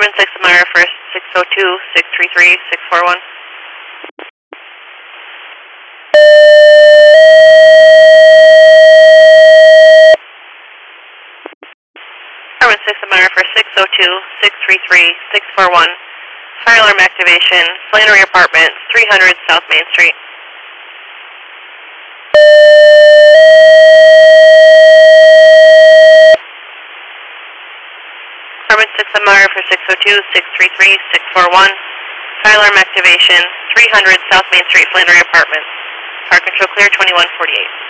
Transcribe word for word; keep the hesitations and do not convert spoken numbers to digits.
Carbon six Amira for six oh two, six three three, six four one. Carbon six Amira for six oh two, six three three, six four one. Fire alarm activation, Flannery Apartments, three hundred South Main Street. Carbon six Amira for six oh two, six three three, six four one. Fire alarm activation, three hundred South Main Street, Flannery Apartments. Fire control clear, twenty-one forty-eight.